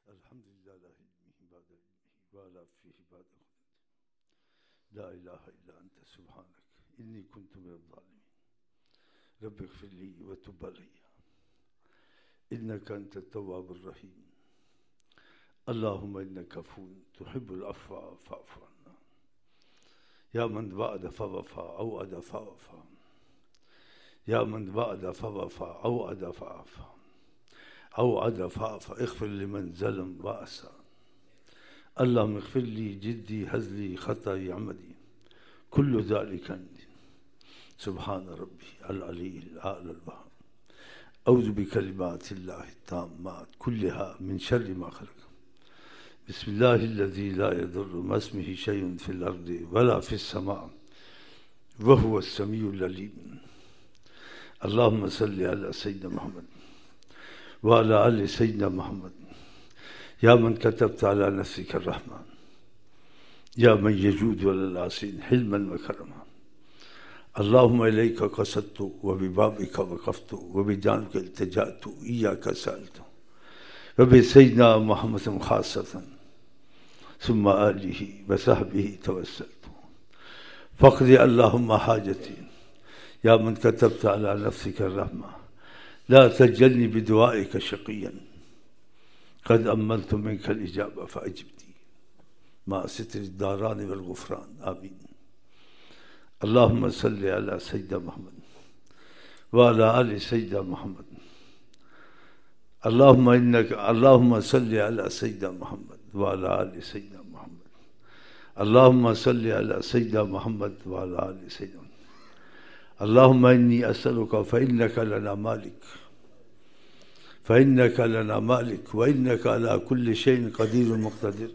الحمد لله لا علمه بعد علمه ولا فيه بعد قدرته لا إله إلا أنت سبحانك إني كنت من الظالمين رب اغفر لي وتب علي إنك أنت التواب الرحيم اللهم إنك عفو تحب العفو فاعف عنا يا من وعد فوفى أوعد فوفى يا من وعد فوفى أوعد فوفى أوعد فوفى اغفر لمن ظلم وأسى اللهم اغفر لي جدي هزلي خطأي عمدي كل ذلك عندي سبحان ربي العلي الأعلى الوهاب أعوذ بكلمات الله التامات كلها من شر ما خلق بسم الله الذي لا يضر مع اسمه شيء في الأرض ولا في السماء وهو السميع العليم اللهم صل على سيدنا محمد وعلى آل سيدنا محمد يا من كتبت على نفسك الرحمن يا من يجود على العاصين حلما وكرما اللهم إليك قصدت وببابك وقفت وبجانبك التجأت إياك سألت وبسيدنا محمد خاصة ثم آله وصحبه توسلت فاقض اللهم حاجتي يا من كتبت على نفسك الرحمة لا تجلني بدعائك شقيا قد أملت منك الإجابة فأجبني مع ستر الداران والغفران آمين اللهم صل على سيدنا محمد وعلى آل سيدنا محمد اللهم صل على سيدنا محمد وعلى آل سيدنا محمد اللهم صل على سيدنا محمد وعلى آل سيدنا محمد اللهم إني أسألك فإنك لنا مالك وإنك على كل شيء قدير مقتدر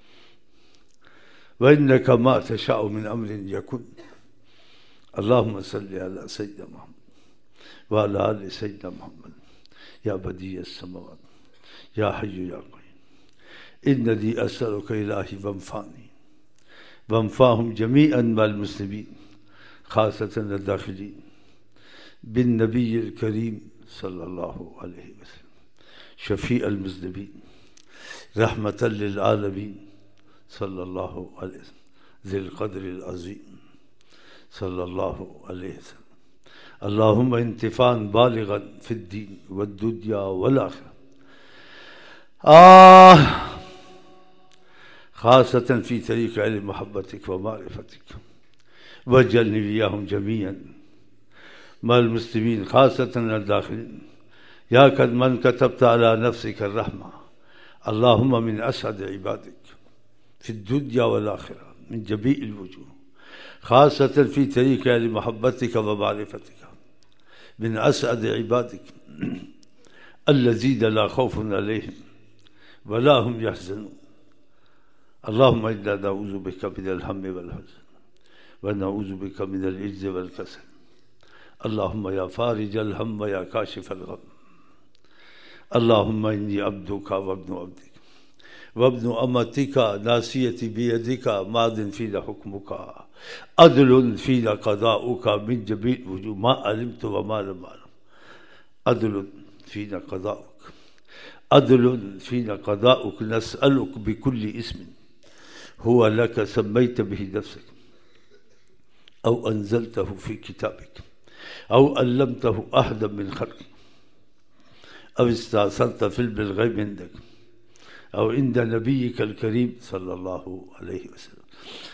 وإنك ما تشاء من أمر يكن اللهم صل على سيدنا محمد وعلى آل سيدنا محمد يا بديع السماوات يا حي يا قيوم إنني أسألك إلهي وانفعهم جميعا مع المسلمين خاصة الداخلين بالنبي الكريم صلى الله عليه وسلم شفيع المذنبين رحمة للعالمين صلى الله عليه وسلم ذي القدر العظيم صلى الله عليه وسلم اللهم انتفاعا بالغا في الدين والدنيا والآخرة خاصة في طريق علم محبتك ومعرفتك واجعلني وإياهم جميعا مع المسلمين خاصة الداخلين يا قد من كتبت على نفسك الرحمة اللهم من أسعد عبادك في الدنيا والآخرة من جميع الوجوه خاصة في طريق لمحبتك ومعرفتك من أسعد عبادك الذين لا خوف عليهم ولا هم يحزنون اللهم إنا نعوذ بك من الهم والحزن ونعوذ بك من العجز والكسل اللهم يا فارج الهم ويا كاشف الغم اللهم إني عبدك وابن عبدك وابن أمتك ناسيتي بيدك ماض فينا حكمك عدل فينا قضاؤك من جميع الوجوه ما علمت وما لم أعلم عدل فينا قضاؤك عدل فينا قضاؤك نسألك بكل اسم هو لك سميت به نفسك أو أنزلته في كتابك أو علمته أحدا من خلقك أو استأثرت في علم الغيب عندك أو عند نبيك الكريم صلى الله عليه وسلم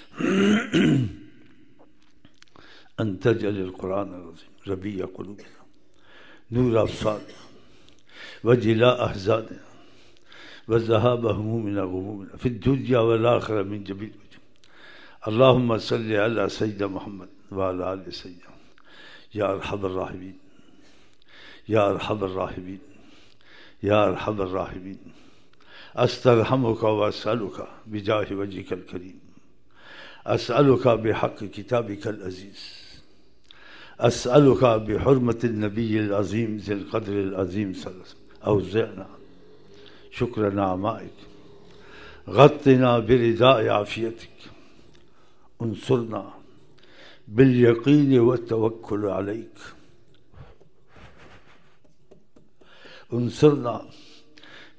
أن تجعل القرآن العظيم ربيع قلوبنا نور أبصارنا وجلاء أحزاننا وذهاب همومنا وغمومنا في الدنيا والآخرة من جميع الوجوه اللهم صل على سيدنا محمد وعلى آل سيدنا يا أرحم الراحمين يا أرحم الراحمين يا أرحم الراحمين أسترحمك وأسألك بجاه وجهك الكريم أسألك بحق كتابك العزيز أسألك بحرمة النبي العظيم ذي القدر العظيم صلى الله عليه وسلم أوزعنا شكر نعمائك غطنا برداء عافيتك انصرنا باليقين والتوكل عليك انصرنا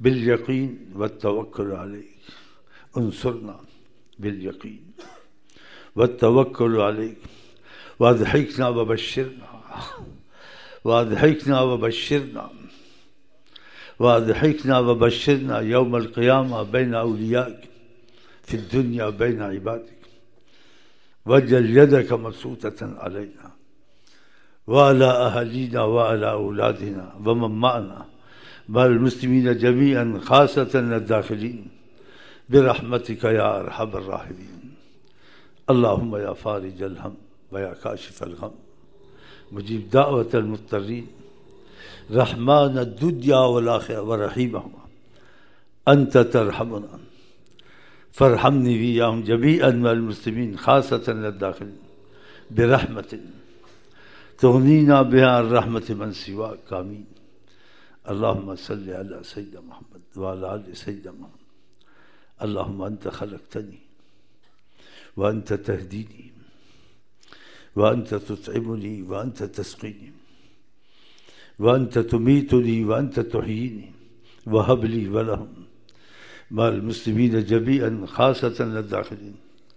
باليقين والتوكل عليك. انصرنا باليقين والتوكل عليك، واضحكنا وبشرنا، واضحكنا وبشرنا، واضحكنا وبشرنا يوم القيامة بين أوليائك في الدنيا بين عبادك. واجعل يدك مبسوطة علينا وعلى أهالينا وعلى أولادنا ومن معنا مع المسلمين جميعا، خاصة الداخلين، برحمتك يا أرحم الراحمين. اللهم يا فارج الهم ويا كاشف الغم، مجيب دعوة المضطرين، رحمن الدنيا والآخرة ورحيمهما، أنت ترحمنا فارحمني وإياهم جميعا مع المسلمين خاصة الداخلين برحمة تغنينا بها عن رحمة من سواك. آمين. اللهم صل على سيدنا محمد وعلى آل سيدنا محمد. اللهم أنت خلقتني وأنت تهديني وأنت تطعمني وأنت تسقيني وأنت تميتني وأنت تحييني، وهب لي ولهم مع المسلمين جميعا خاصة الداخلين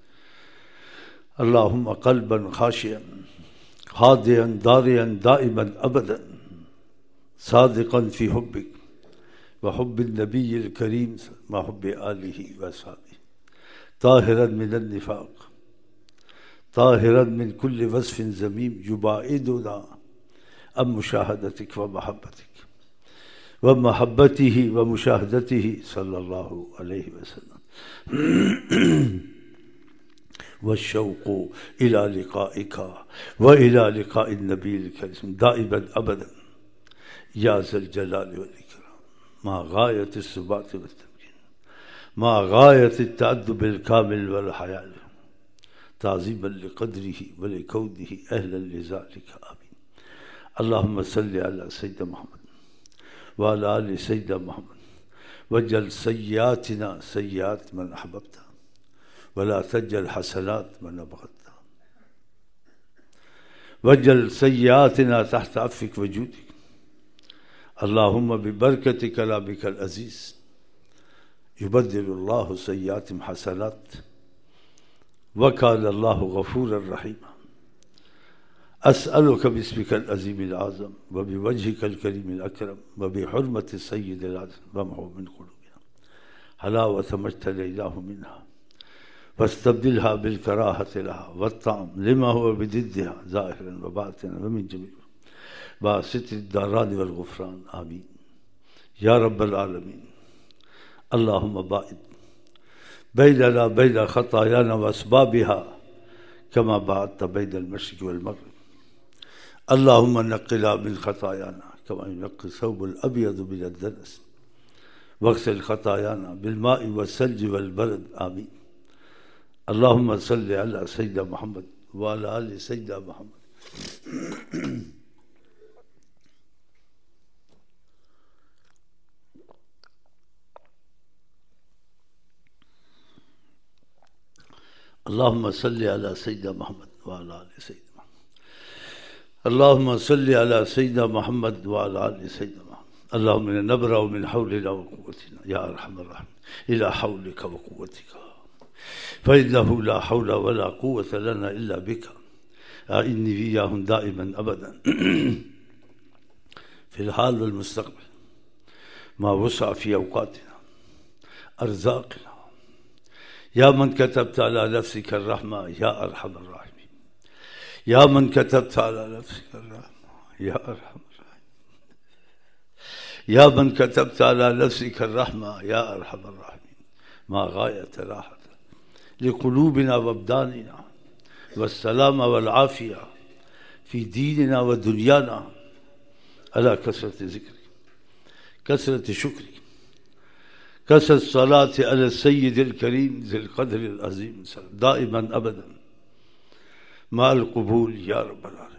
اللهم قلبا خاشعا خاضعا ضارعا دائما أبدا صادقا في حبك وحب النبي الكريم مع حب آله وأصحابه، طاهرا من النفاق، طاهرا من كل وصف ذميم يباعدنا عن مشاهدتك ومحبتك ومحبته ومشاهدته صلى الله عليه وسلم. والشوق إلى لقائك وإلى لقاء النبي الكريم دائما أبدا يا ذا الجلال والإكرام، مع غاية الثبات والتمكين، مع غاية التأدب الكامل والحياء، تعظيما لقدره ولكونه أهلا لذلك. آمين. اللهم صل على سيدنا محمد وعلى آل سيدنا محمد، واجعل سيئاتنا سيئات من أحببت ولا تجعل حسنات من أبغضت، واجعل سيئاتنا تحت عفوك وجودك. اللهم ببركة كلامك العزيز يبدل الله سيئاتهم حسنات، وكان الله غفورا رحيما. أسألك باسمك العظيم الأعظم وبوجهك الكريم الأكرم وبحرمة السيد العظيم وامحو من قلوبنا حلاوة ما اجتليناه منها، واستبدلها بالكراهة لها والطعم لما هو بضدها ظاهرا وباطنا ومن جميع باسط الداران والغفران. آمين يا رب العالمين. اللهم باعد بيننا بين خطايانا وأسبابها كما بعدت بين المشرق والمغرب. اللهم نقنا من خطايانا كما ينقي الثوب الأبيض من الدنس، واغسل خطايانا بالماء والثلج والبرد. آمين. اللهم صل على سيدنا محمد وعلى آل سيدنا محمد. اللهم صل على سيدنا محمد وعلى آل سيدنا محمد. اللهم صل على سيدنا محمد وعلى آل سيدنا محمد. اللهم إنا نبرأ من حولنا وقوتنا يا أرحم الراحمين إلى حولك وقوتك، فإنه لا حول ولا قوة لنا إلا بك. أعني وإياهم دائما أبدا في الحال والمستقبل ما وسع في أوقاتنا أرزاقنا، يا من كتبت على نفسك الرحمة يا أرحم الراحمين، يا من كتبت على نفسك الرحمة يا أرحم الراحمين، يا من كتبت على نفسك الرحمة يا أرحم الراحمين، ما غاية راحة لقلوبنا وابداننا والسلامة والعافية في ديننا ودنيانا، على كثرة ذكرك، كثرة شكرك، كثرة الصلاة على السيد الكريم ذي القدر العظيم دائما أبدا مع القبول يا رب العالمين.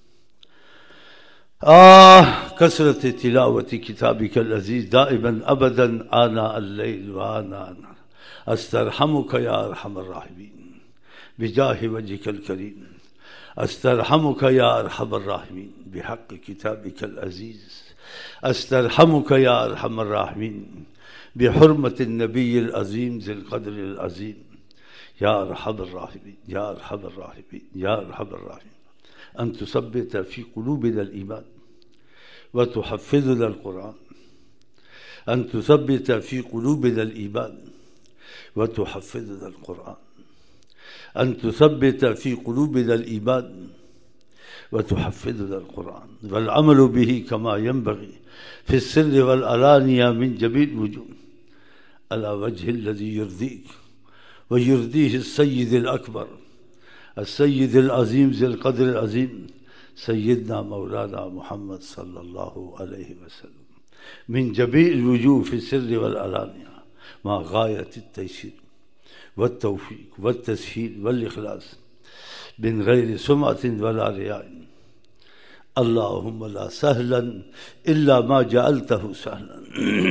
كثرة تلاوة كتابك العزيز دائما أبدا آناء الليل وآناء النهار. أسترحمك يا أرحم الراحمين بجاه وجهك الكريم، أسترحمك يا أرحم الراحمين بحق كتابك العزيز أسترحمك يا أرحم الراحمين بحرمة النبي العظيم ذي القدر العظيم يا أرحم الراحمين يا أرحم الراحمين يا أرحم الراحمين أن تثبت في قلوبنا الإيمان وتحفظنا القرآن، أن تثبت في قلوبنا الإيمان وتحفظنا القرآن، أن تثبت في قلوبنا الإيمان وتحفظنا القرآن والعمل به كما ينبغي في السر والعلانية من جميع الوجوه على وجه الذي يرضيك ويرضيه السيد الأكبر السيد العظيم ذي القدر العظيم سيدنا مولانا محمد صلى الله عليه وسلم من جميع الوجوه في السر والعلانية مع غاية التيسير والتوفيق والتسهيل والإخلاص من غير سمعة ولا رياء. اللهم لا سهلا إلا ما جعلته سهلا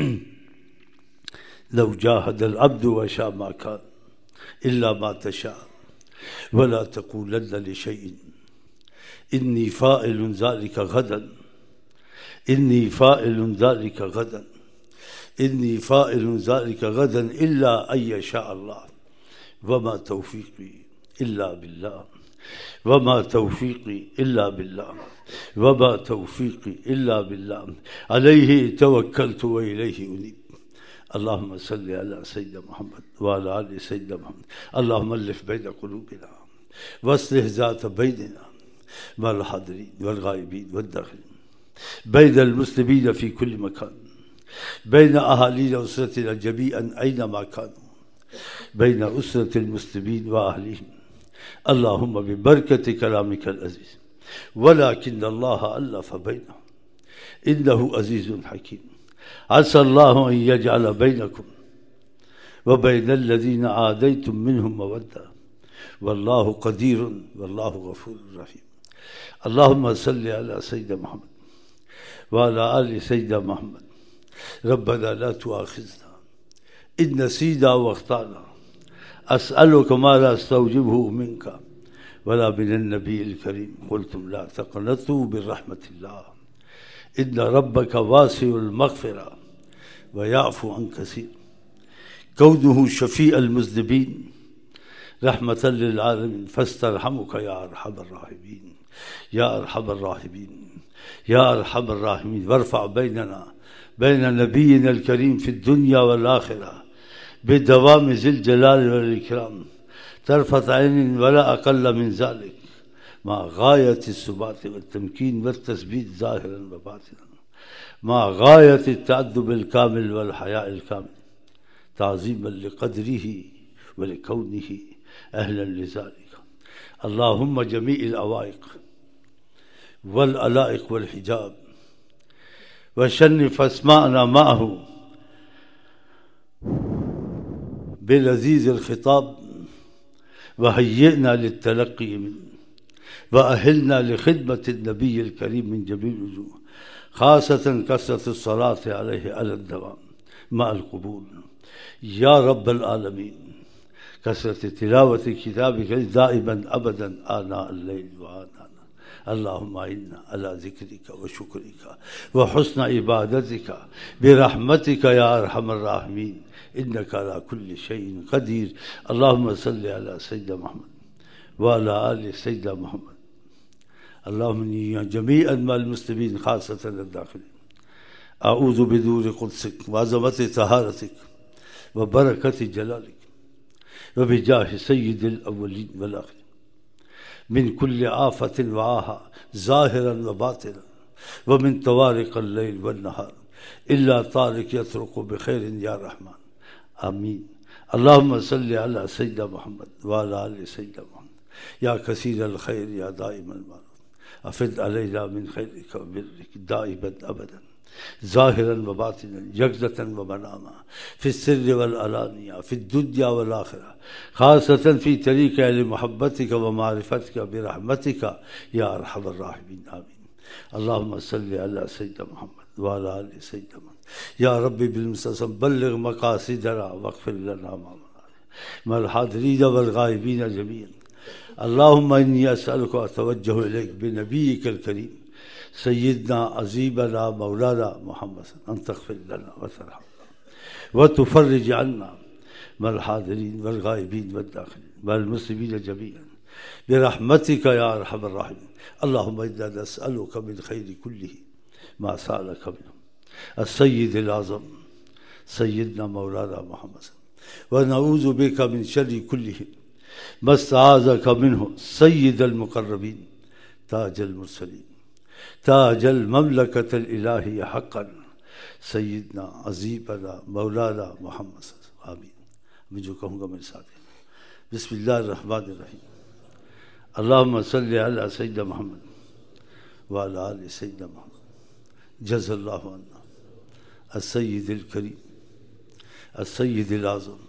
لو جاهد العبد وشاء ما كان إلا ما تشاء ولا تقولن لشيء إني فاعل ذلك غدا إني فاعل ذلك غدا إني فاعل ذلك غدا إلا أن يشاء الله وما توفيقي إلا بالله وما توفيقي إلا بالله وما توفيقي إلا بالله عليه توكلت وإليه أنيب. اللهم صل على سيدنا محمد وعلى آل سيدنا محمد. اللهم ألف بين قلوبنا واصلح ذات بيننا مع الحاضرين والغائبين والداخلين، بين المسلمين في كل مكان، بين أهالينا وأسرتنا جميعا أينما كانوا، بين أسرة المسلمين وأهلهم. اللهم ببركة كلامك العزيز ولكن الله ألف بينهم إنه عزيز حكيم. عسى الله أن يجعل بينكم وبين الذين عاديتم منهم مودة والله قدير والله غفور رحيم. اللهم صل على سيدنا محمد وعلى آل سيدنا محمد. ربنا لا تؤاخذنا إن نسينا واخطأنا. أسألك ما لا أستوجبه منك ولا من النبي الكريم. قلتم لا تقنطوا من رحمة الله إن ربك واسع المغفرة ويعفو عن كثير. كونه شفيع المذنبين رحمة للعالمين فاسترحمك يا أرحم الراحمين يا أرحم الراحمين يا أرحم الراحمين. وارفع بيننا بين نبينا الكريم في الدنيا والآخرة بدوام ذي الجلال والإكرام طرفة عين ولا أقل من ذلك مع غاية الثبات والتمكين والتثبيت ظاهرا وباطنا مع غاية التأدب الكامل والحياء الكامل تعظيما لقدره ولكونه أهلا لذلك. اللهم جميع الأوائق والألائق والحجاب وشنف أسماءنا معه بلذيذ الخطاب وهيئنا للتلقي منه وأهلنا لخدمة النبي الكريم من جميع الوجوه خاصة كثرة الصلاة عليه على الدوام مع القبول يا رب العالمين. كثرة تلاوة كتابك دائما أبدا آناء الليل وآناء. اللهم أعنا على ذكرك وشكرك وحسن عبادتك برحمتك يا أرحم الراحمين إنك على كل شيء قدير. اللهم صل على سيدنا محمد وعلى آل سيدنا محمد. اللهم إني جميعا مع المسلمين خاصة الداخلين أعوذ بنور قدسك وعظمة طهارتك وبركة جلالك وبجاه سيد الأولين والآخرين من كل آفة وعاهة ظاهرا وباطنا ومن طوارق الليل والنهار إلا طارق يطرق بخير يا رحمن آمين. اللهم صل على سيدنا محمد وعلى آل سيدنا محمد. يا كثير الخير يا دائم المعروف أفد علينا من خيرك وبرك دائما أبدا ظاهرا وباطنا يقظة ومناما في السر والعلانية في الدنيا والآخرة خاصة في طريقك لمحبتك ومعرفتك برحمتك يا أرحم الراحمين آمين. اللهم صل على سيدنا محمد وعلى آل سيدنا محمد. يا ربي بالمستسم بلغ مقاصدنا واغفر لنا مع الحاضرين والغائبين جميعا. اللهم إني أسألك وأتوجه إليك بنبيك الكريم سيدنا عزيزنا مولانا محمد أن تغفر لنا وترحمنا وتفرج عنا مع الحاضرين والغائبين والداخلين والمسلمين جميعا برحمتك يا أرحم الراحمين. اللهم إنا نسألك من خير كله ما سألك منه السيد الأعظم سيدنا مولانا محمد، ونعوذ بك من شر كله ما استعاذك منه سيد المقربين تاج المرسلين تاج المملكة الإلهية حقا سيدنا عزيزنا مولانا محمد صلی اللہ علیہ وسلم. آمین. میں جو کہوں گا میرے ساتھ ہیں. بسم اللہ الرحمن الرحیم. اللہم صلی علی سیدنا محمد وعلی آل سیدنا محمد. جزا اللہ عنا السید الکریم السید العظم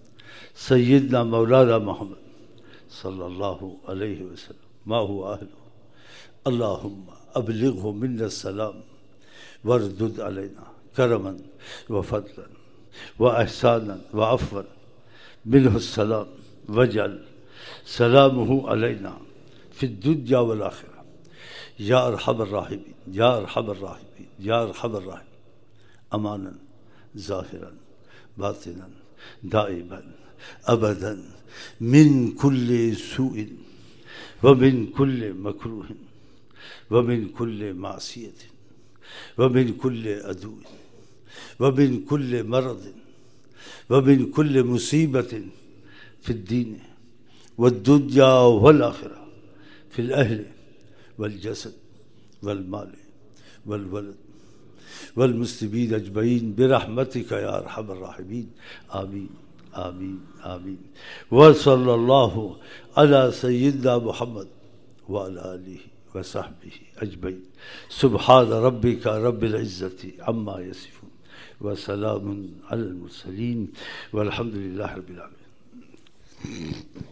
سیدنا مولانا محمد صلی اللہ علیہ وسلم ما هو اہلہ. اللہم ابلغه منا السلام واردد علینا کرما وفضلا واحسانا وعفوا منه السلام واجعل سلامه علینا فی الدنیا والآخرہ یا ارحم الراحمین یا ارحم الراحمین یا ارحم الراحمین. امانا ظاہرا باطنا دائما ابدا من کل سوء ومن کل مکروہ ومن کل معصیت ومن کل عدو ومن کل مرض ومن کل مصیبت فی الدین والدنیا والآخرہ فی الأہل والجسد والمال والولد والمسلمین اجمعین برحمتک یا ارحم الراحمین. آمین آمین آمین. وصلی اللہ علی سیدنا محمد وعلی آلہ وصحبہ اجمعین. سبحان ربک رب العزت عما یصفون وسلام علی المرسلین والحمد للہ رب العالمین.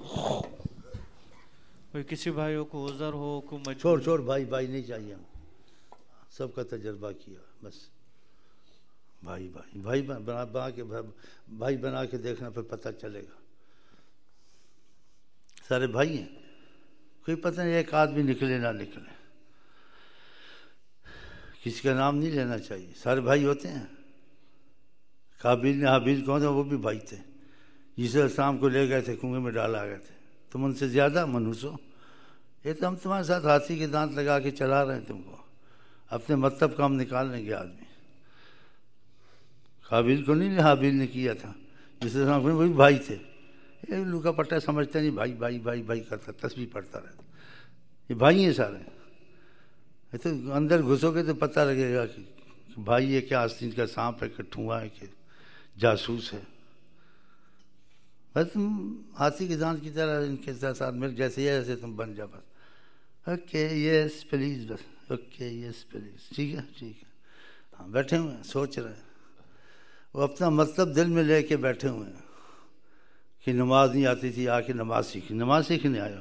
کوئی کسی بھائیوں کو عذر ہو کو چھوڑ بھائی نہیں چاہیے. ہم سب کا تجربہ کیا بس. بھائی بنا کے دیکھنا پھر پتہ چلے گا. سارے بھائی ہیں. کوئی پتہ نہیں ایک آدمی نکلے نہ نکلے. کسی کا نام نہیں لینا چاہیے. سارے بھائی ہوتے ہیں. قابیل نے حابیل کون تھے؟ وہ بھی بھائی تھے. عیسیٰ السلام کو لے گئے تھے کنویں میں ڈالا گئے تھے. تم ان سے زیادہ منحوس ہو. یہ تو ہم تمہارے ساتھ ہاتھی کے دانت لگا کے چلا رہے ہیں تم کو. اپنے مطلب کا ہم نکال لیں گے. آدمی قابیل کو نہیں حابیل نے کیا تھا. عیسیٰ السلام کو وہی بھائی تھے. یہ لوکا پٹا سمجھتا نہیں. بھائی بھائی بھائی بھائی کرتا تسبیح پڑھتا رہتا. یہ بھائی ہیں سارے. یہ تو اندر گھسو گے تو پتہ لگے گا کہ بھائی ہے کیا آستین کا سانپ ہے کہ ٹھونگا ہے کہ جاسوس ہے. بس تم ہاتھی کے دانت کی طرح ان کے ساتھ مل جیسے جیسے تم بن جا. بس اوکے یس پلیز. بس اوکے یس پلیز. ٹھیک ہے ٹھیک ہے. ہاں بیٹھے ہوئے ہیں سوچ رہے ہیں. وہ اپنا مطلب دل میں لے کے بیٹھے ہوئے ہیں کہ نماز نہیں آتی تھی آ کے نماز سیکھی. نماز سیکھنے آیا.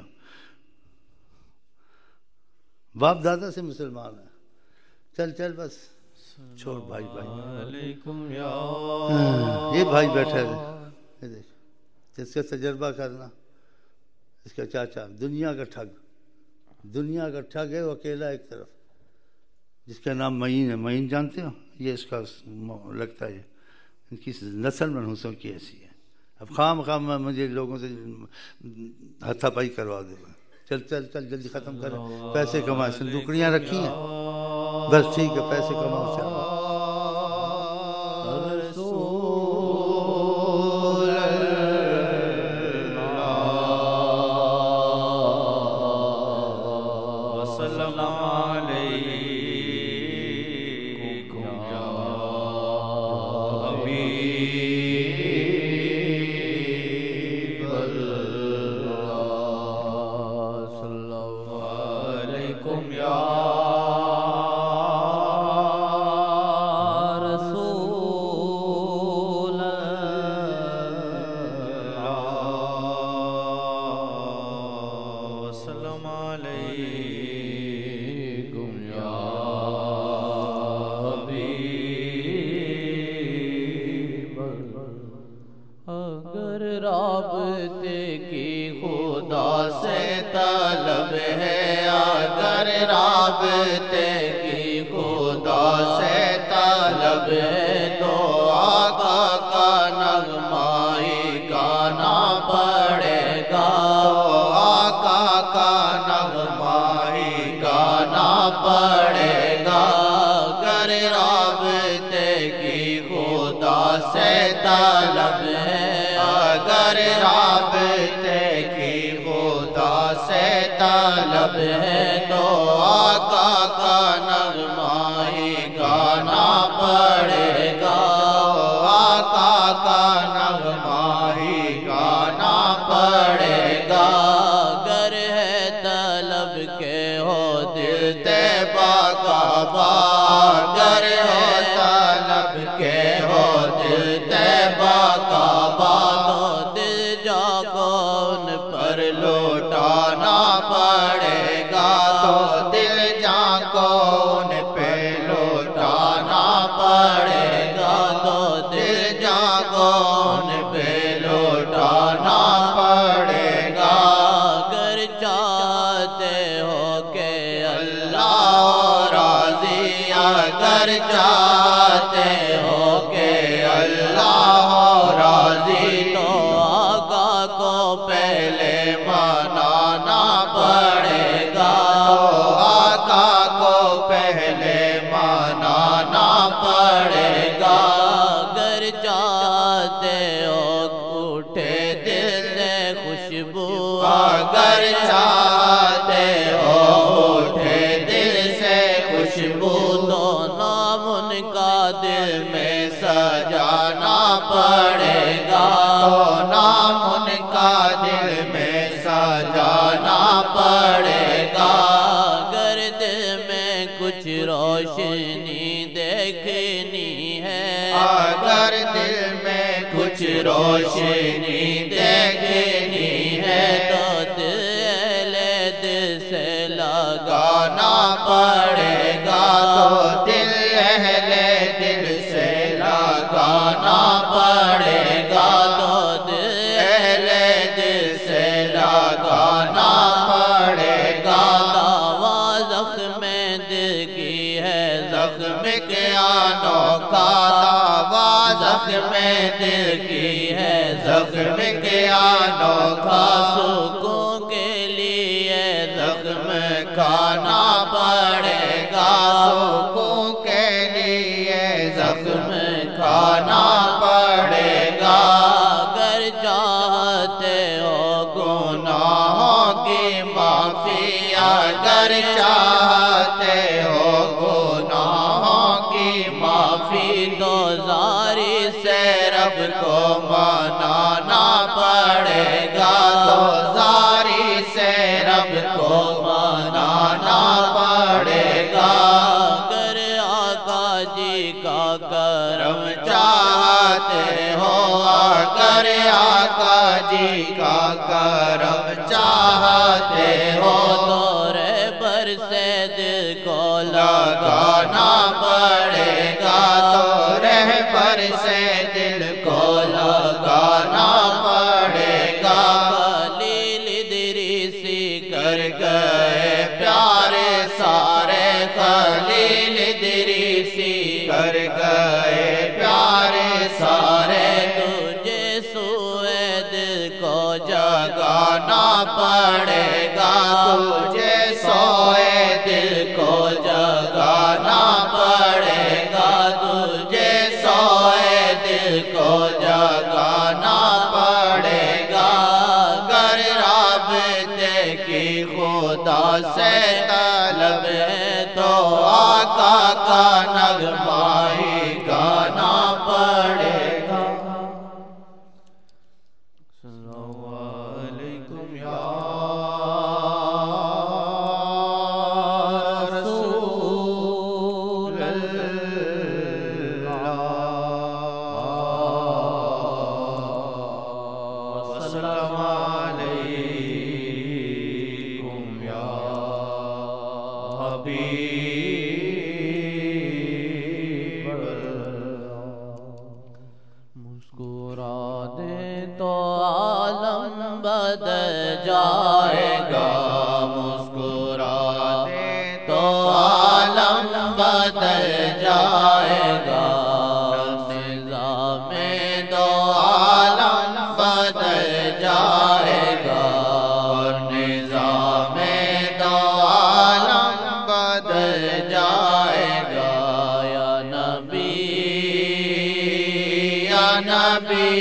باپ دادا سے مسلمان ہے. چل بس چھوڑ بھائی. یہ بھائی بیٹھے ہوئے. یہ دیکھ جس کا تجربہ کرنا. اس کا چاچا دنیا کا ٹھگ ہے. وہ اکیلا ایک طرف جس کا نام معین ہے. معین جانتے ہو؟ یہ اس کا لگتا ہے ان کی نسل منحوسوں کی ایسی ہے. اب خام مجھے لوگوں سے ہاتھا پائی کروا دے. چل جلدی ختم کر. پیسے کمائے. صندوقڑیاں رکھی ہیں. بس ٹھیک ہے پیسے کماؤ. چل رابطے کی خدا سے طلب ہے، اگر رابطے کی خدا سے طلب ہے تو آقا کا نغمہ ہی گانا پڑے گا، آقا کا نغمہ ہی گانا پڑے گا۔ گر ہے طلب کے ہو دل طیبہ کا باغ، گر ہے طلب کے ہو دل طیبہ کا باغ، تو دل جا کون پر لوٹانا پڑے گا، تو دل جا کو ان پہ لوٹانا پڑے گا، تو دل جا کو ان پہ لوٹانا پڑے گا۔ اگر چاہتے ہو کہ اللہ راضی، اگر چاہتے ہو کہ اللہ راضی تو آقا کو پہلے منانا پڑے گا، آقا کو پہلے منانا پڑے گا۔ اگر چاہتے ہو اٹھے دل سے خوشبو، اگر چاہتے ہو اٹھے دل سے خوشبو تو نام ان کا دل میں سجانا پڑے گا، تو نام ان کا دل میں سجانا پڑے گا۔ اگر دل میں کچھ روشنی دیکھنی ہے، اگر دل میں کچھ روشنی دیکھنی ہے تو دل سے گانا پڑے گا، تو دل اہل دل سے لگانا پڑے گا، تو دل اہل دل سے لگانا پڑے گا۔ دعویٰ زخم دل کی ہے، زخم کے آنوں کا دعویٰ زخم دل کی ہے، زخم کے آنوں کا سکون کے لیے زخم کھانا پڑے گا، سکون کے لیے زخم کھانا پڑے گا۔ اگر چاہتے ہو گناہوں کی معافی، اگر چاہتے ہو گناہوں کی معافی تو زاری سے رب کو منانا پڑے گا، تو زاری سے رب کو منانا پڑے گا۔ اگر آقا جی کا کرم چاہتے ہو، اگر آقا جی کا کرم چاہتے ہو تو رہبر سے دل کو لگانا پڑے گا، تو رہبر سے دل کو لگانا پڑے گا۔ خلیل ادریسی کر گئے پیارے سارے، خلیل ادریسی کر گئے پیارے سارے، تجھے سوئے دل کو جگانا پڑے گا، تجھے سوئے دل کو جگانا پڑے گا، تجھے سوئے دل کو جگانا پڑے گا۔ گر رابطے کی خدا سے طلب ہے تو آقا کا نغمہ ہی گانا پڑے گا۔ السلام علیکم یا رسول اللہ، السلام علیکم یا حبیب اللہ۔ مسکرا دے تو عالم بدل جائے گا، مسکرا دے تو عالم بدل جائے گا، نظام دو عالم بدل جائے گا، نظام دو عالم بدل جائے گا۔ یا نبی نبی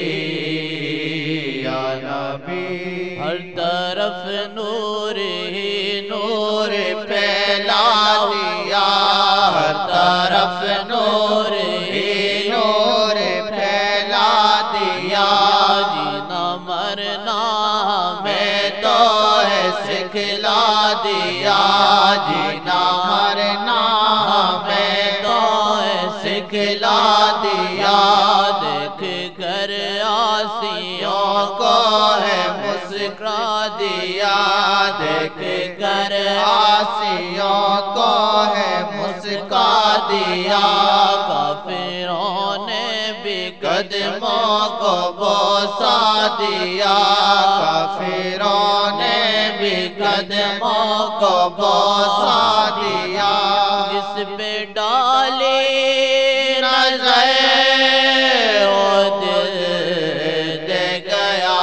یا نبی ہر طرف نور ہی نور پھیلا دیا ہر طرف نور ہی نور پھیلا دیا جینا مرنا میں تو ہے سکھلا دیا جینا مرنا میں تو ہے سکھلا دیا دیکھ کر آسیوں کو ہے مسکرا دیا دیکھ کر آسیوں کو ہے مسکا دیا کافروں نے بھی قدموں کو بوسا دیا کافروں نے بھی قدموں کو بوسا دیا جس پہ ڈالی نظر وہ دل دے گیا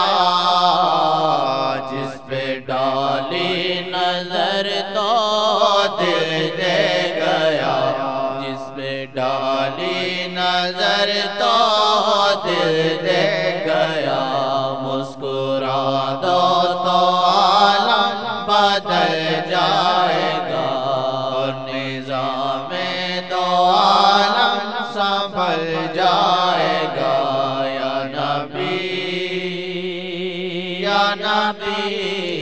جس پہ ڈالی نظر تو دل دے گیا جس پہ ڈالی نظر تو دل دے گیا مسکرا دو تو عالم بدل جائے گا اور نظام دو عالم سنبھل جائے گا یا نبی یا نبی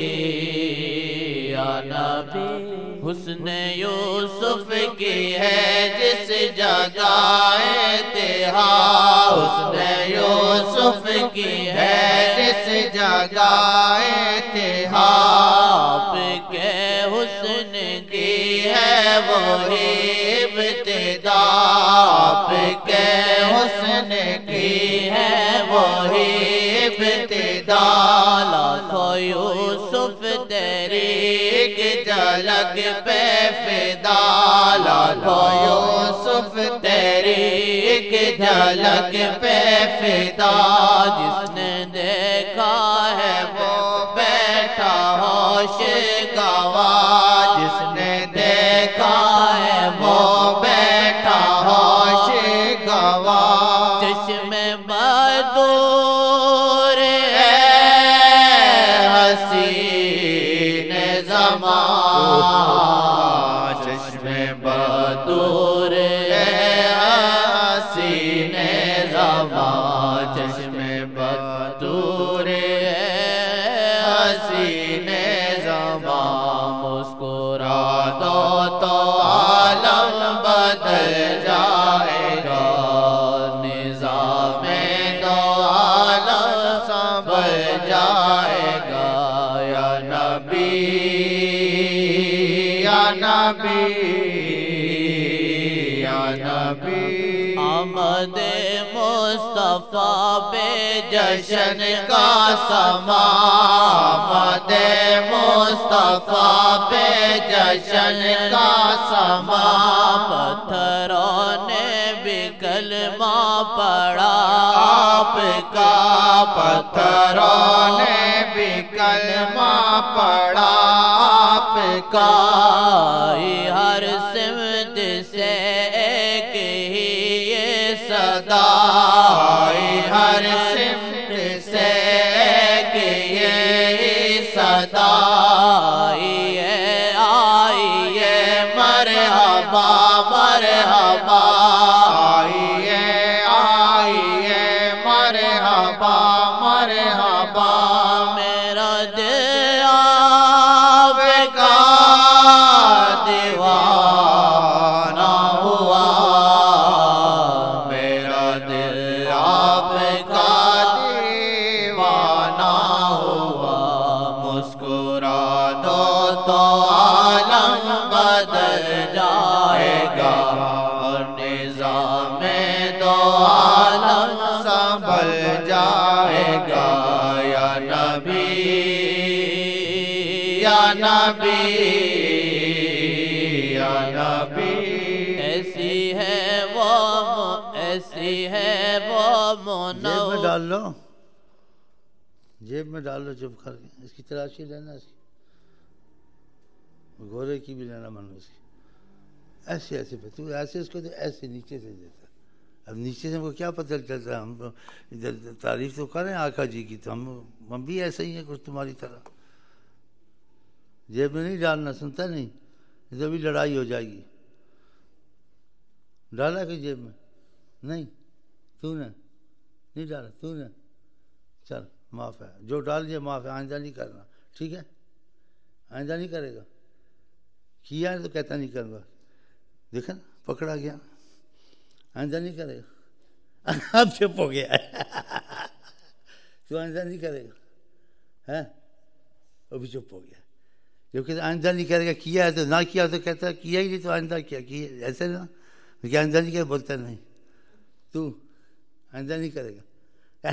یا نبی حسن یوسف کی ہے جس جگہ انتہا حسن یوسف کی ہے جس جگہ انتہا آپ کے حسن کی ہے وہی ابتدا آپ کے حسن کی ہے وہی ابتدا لاکھوں یوسف تیری ایک جھلک پہ فدا لاکھوں یوسف تیری ایک جھلک پہ فدا جس نے دیکھا ہے وہ بیٹھا ہوش گوا جس نے دیکھا ہے وہ بیٹھا ہوش گوا چشم بدور اے حسین زمان چشم بدور اے حسین زمان چشم بدور اے حسین زمان مسکرا دو تو عالم بدل جائے گا نظام دو عالم سنبھل جائے گا یا نبی یا نبی یا نبی آمد مصطفیٰ بے جشن کا سما آمد مصطفیٰ پہ جشن کا سما پتھروں نے بھی کلمہ پڑھا آپ کا پتھروں نے بھی کلمہ پڑھا آپ کا ہر سمت سے ایک ہی یہ صدا ہر سمت سے ایک یہ صدا آئیے مرحبا مرحبا آئیے آئیے مرحبا مرحبا میرا دل آپ کا دیوانہ ہوا میرا دل آپ کا دیوانہ ہوا مسکرا دو تو عالم بدل جائے گا اور نظام دو عالم سنبھل جائے گا یا نبی یا نبی یا نبی ایسی ہے وہ ایسی ہے وہ جیب میں منور ڈال لو جیب میں ڈال لو چپ کر کے اس کی تلاشی لینا اس کی گورے کی بھی لینا من اس کی ایسے ایسے پہ تو ایسے اس کو تو ایسے نیچے سے دیتا اب نیچے سے ہم کو کیا پتہ چلتا ہے؟ ہم تعریف تو کریں آقا جی کی، تو ہم بھی ایسے ہی ہیں کچھ تمہاری طرح، جیب میں نہیں ڈالنا، سنتا نہیں، جب بھی لڑائی ہو جائے گی، ڈالا کہ جیب میں نہیں، تو نے نہیں ڈالا، تو نے، چل معاف ہے، جو ڈال دیا معاف ہے، آئندہ نہیں کرنا، ٹھیک ہے؟ آئندہ نہیں کرے گا، کیا ہے تو کہتا نہیں کروں گا، دیکھا نا پکڑا گیا، آئندہ نہیں کرے گا، اب چپ ہو گیا تو آئندہ نہیں کرے گا، ہے ابھی چپ ہو گیا، کیونکہ آئندہ نہیں کرے گا، کیا ہے تو نہ کیا تو کہتا ہے کیا ہی نہیں تو آئندہ کیا ایسے نا، کہ آئندہ نہیں کیا بولتا نہیں، تو آئندہ نہیں کرے گا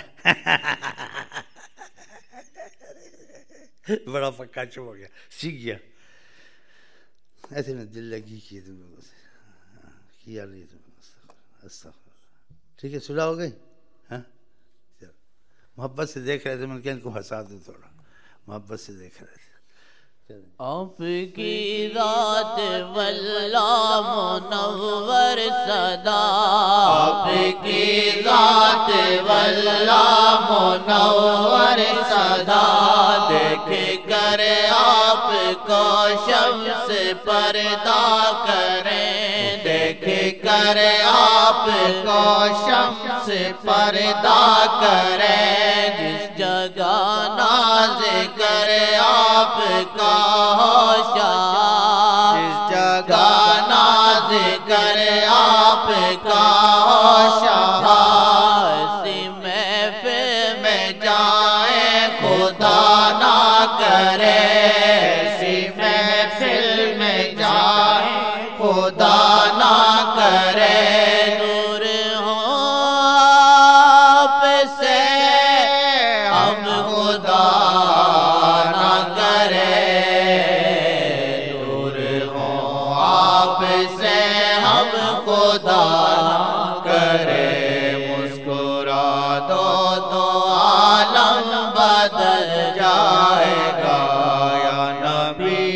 بڑا پکا چپ ہو گیا، سیکھ گیا، ایسے میں دل لگی کی تم لوگوں سے، کیا نہیں تم ٹھیک ہے، صلح ہو گئی، ہاں محبت سے دیکھ رہے تھے، میں نے کہا ان کو ہنسا دوں تھوڑا، محبت سے دیکھ رہے تھے، آپ کی ذات واللہ منور صدا، آپ کی ذات واللہ منور صدا، دیکھ کر آپ کو شمس پردہ کریں، دیکھ کر آپ کو شمس پردہ کریں، جس جگہ ناز کر آپ کا ہوشیار، جس جگہ ناز کر آپ کا ہوشیار، اسی محفل میں جائیں خدا نہ کرے، اسی محفل میں جائیں خدا نہ کرے، دور ہوں آپ سے ہم خدا نہ کرے، دور ہوں آپ سے ہم خدا نہ کرے، مسکرا دو تو عالم بدل جائے گا، یا نبی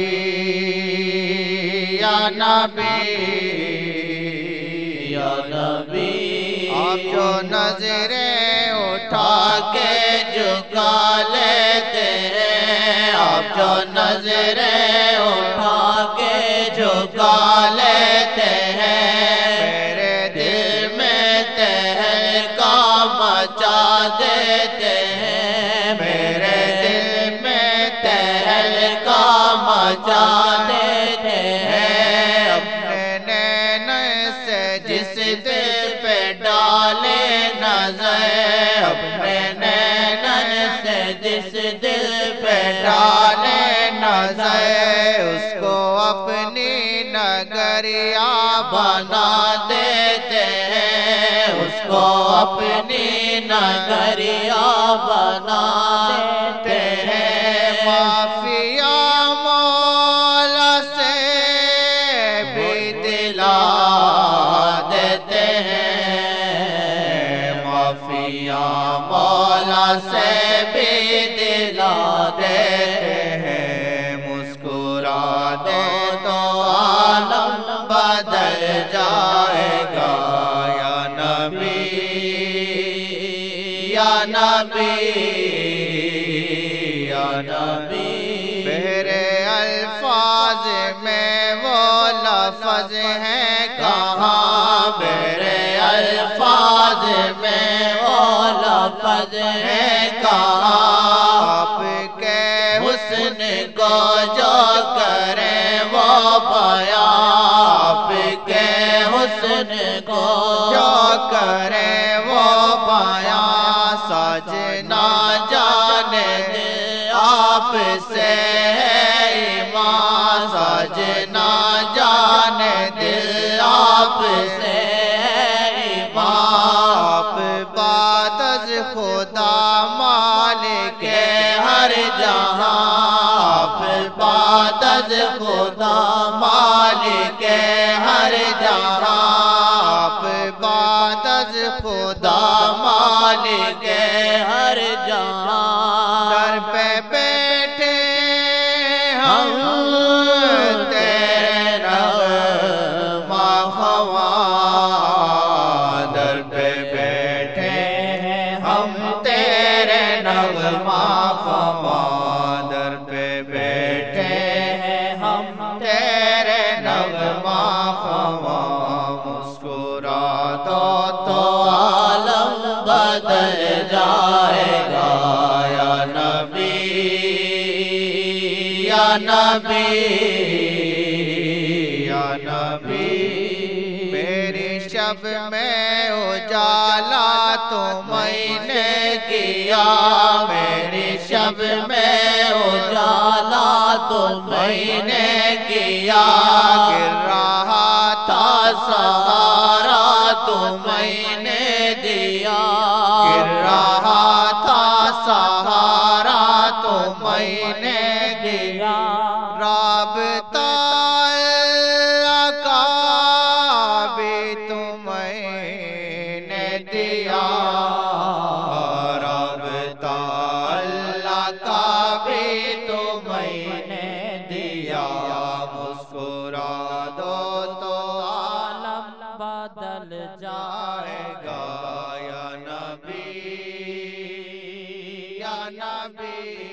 یا نبی یا نبی، آپ جو نظریں اٹھا کے جھکا لیتے ہیں، آپ جو نظریں اٹھا کے جھکا لیتے ہیں، میرے دل میں تہلکا مچا دیتے ہیں، میرے دل میں تہلکا مچا دیتے ہیں، اپنے نین سے جس دل پہ ڈالے نظر، اپنے نین سے جس دل پہ ڈالے نظر، اس کو اپنی نگریا بنا دیتے ہیں، اس کو اپنی نگریا بنا دیتے ہیں، معافیا مولا سے بھی دلا دیتے ہیں، معافیا مولا سے بھی دلا دیتے ہیں، مسکرا دے تو عالم بدل جائے گا، یا نبی یا نبی یا نبی، میرے الفاظ میں وہ لفظ ہیں کہاں، میرے الفاظ میں وہ لفظ ہیں کہاں، آپ کے حسن کو جو کریں وہ بیان، آپ کے حسن کو جو کریں وہ بیان، سجنا جانے دل آپ سے ہے ایمان، سجنا جانے دل آپ سے ہے ایمان، آپ بات از خدا مالک ہر جہاں، آپ بات از خدا مالک ہر جہاں، آپ بات از خدا مالک ہر جہاں، در پہ بیٹھے ہم تیرے نغمہ خواں، در नगमा खमा दर पे बैठे हैं हम तेरे नगमा खमा मुस्कुरा दो तो आलम बदल जाएगा या नबी या नबी या नबी मेरी शब में उजाला तो मैंने किया मेरी शब में उजाला तो मैंने किया गिर रहा था सहारा तो मैंने दिया गिर रहा था सहारा तो मैंने दिया राबता का भी तो मैंने दिया राबता अल्लाह का भी तो मैंने दिया मुस्कुरा दो तो आलम बदल जाएगा या नबी या नबी